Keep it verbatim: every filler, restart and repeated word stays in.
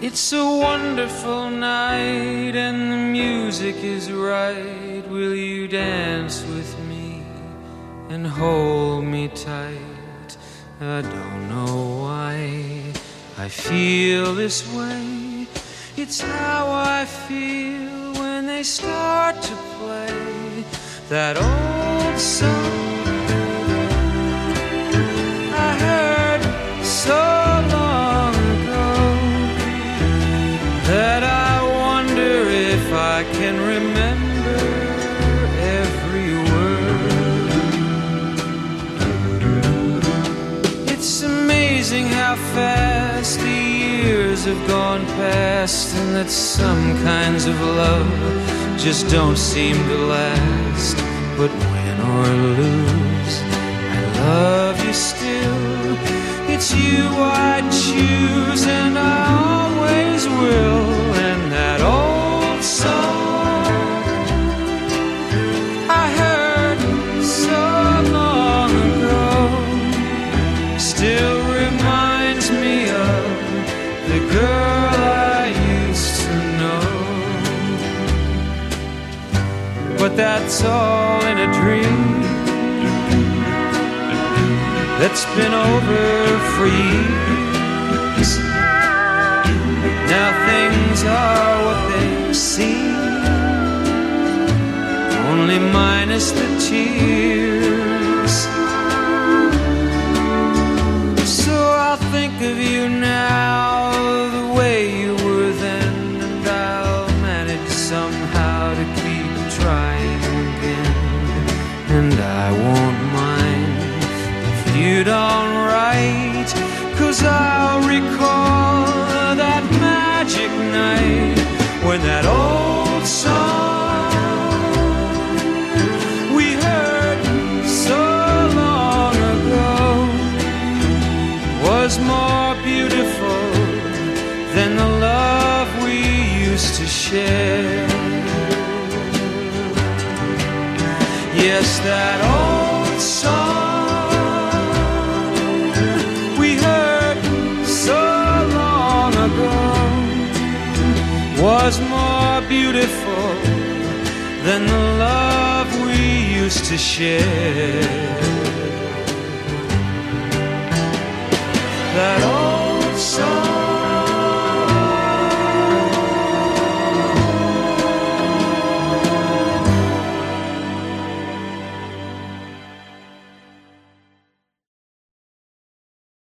It's a wonderful night and the music is right. Will you dance with me and hold me tight? I don't know why I feel this way. It's how I feel when they start to play that old song I heard so long ago, that I wonder if I can remember every word. It's amazing how fast the years have gone past, and that some kinds of love just don't seem to last. But win or lose, I love you still. It's you I choose, and I always will. And that old song I heard so long ago still reminds me of the girl I used to know. But that's all in a dream that's been over for years. Now things are what they seem, only minus the tears. So I'll think of you now the way you were then, and I'll manage somehow to keep trying again. And I won't mind you don't write, 'cause I'll recall that magic night when that old song we heard so long ago was more beautiful than the love we used to share. Yes, that old song was more beautiful than the love we used to share. That